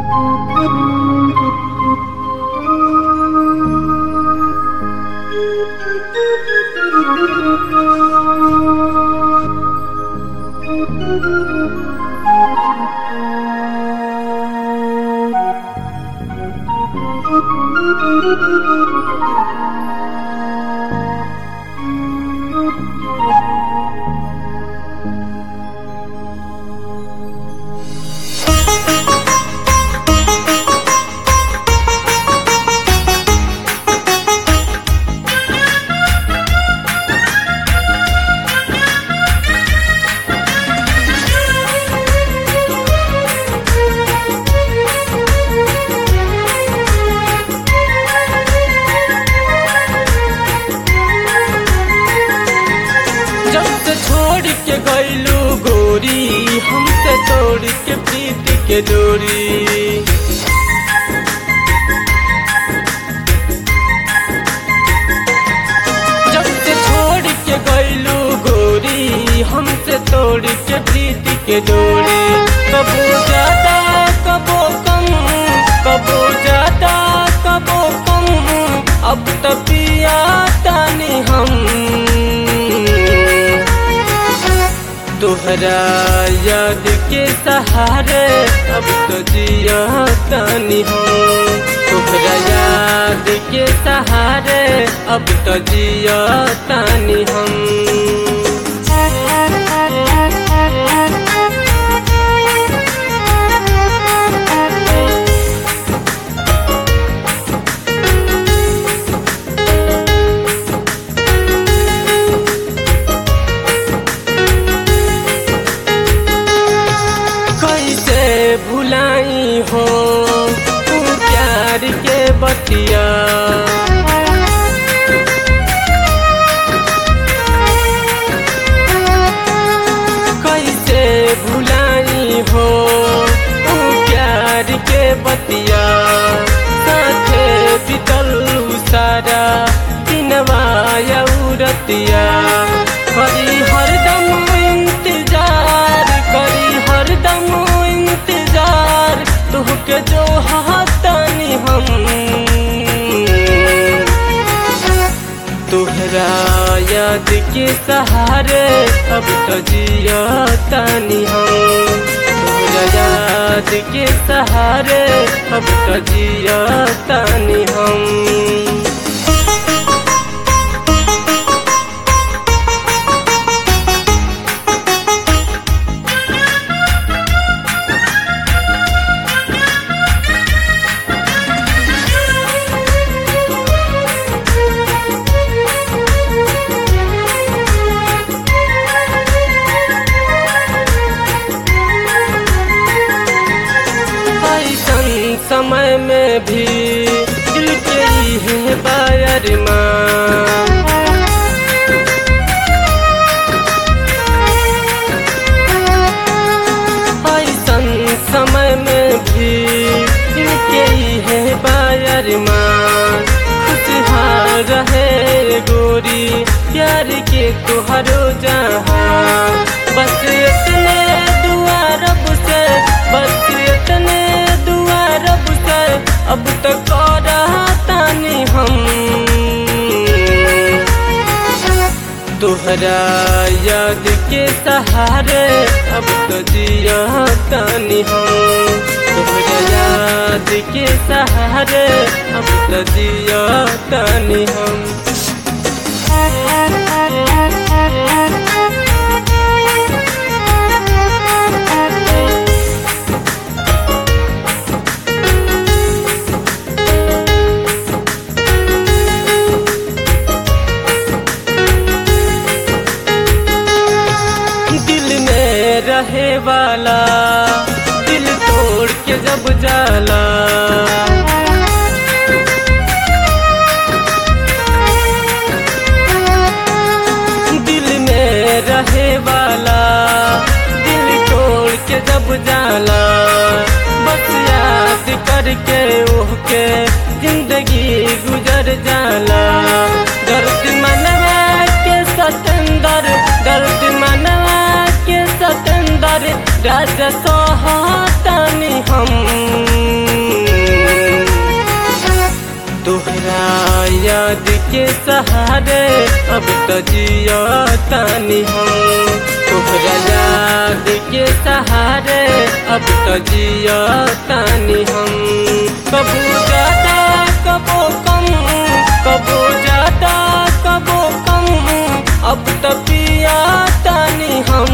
गइलू गोरी हमसे तोड़ के प्रीत के डोरी। जब से छोड़ के गइलू गोरी हमसे तोड़ के प्रीत के डोरी। कबो ज्यादा कबो कम, कबो ज्यादा कबो कम, अब तो पिया तानी हम। तोहरा याद के सहारे अब तो जिया तानी हम। तोहरा याद के सहारे अब तो जिया तानी हम। भुलाई हो तू प्यार के बतिया, कैसे भुलाई हो तू प्यार के बतिया। साथे बितल सारा दिनवा रतिया। करी हरदम इंतजार, करी हरदम इंतजार, तुहके जो हाथानी हम। तोहरा याद के सहारे अब तो जिया तानी हम। तोहरा याद के सहारे अब तो जिया तानी हम। समय में भी दिल के ही है बायर माँ। ऐसन समय में भी दिल के ही है बायर माँ। खुशहाल रहे गोरी प्यार के तुहरो जहाँ। बस इतने दुआ रब से, बस इतने दुआ रब से, अब तक तानी हम। तोहरा याद के सहारे अब तो जिया तानी हम। तोहरा याद के सहारे अब तो जिया तानी हम। रहे वाला दिल तोड़ के जब जाला, दिल में रहे वाला दिल तोड़ के जब जाला। बस याद करके ओहके जिंदगी गुजर जाला। दर्द मनवा के सतेंदर, दर्द मनवा के सतेंदर, राजा सोहातानी हम। के सहारे अब तो जिया तानी हम। तोहरा याद के सहारे अब तो जिया तानी हम। कबू ज्यादा कबो कम, कबू ज्यादा कबो कम, अब तो पिया तानी हम।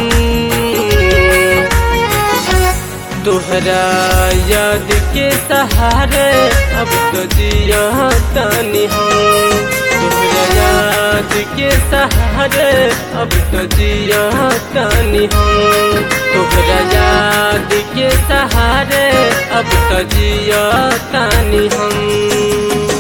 तोहरा याद के सहारे अब तो जिया तानी हम। तोहरा याद के सहारे अब तो जिया तानी हम। तोहरा याद के सहारे अब तो जिया तानी हम।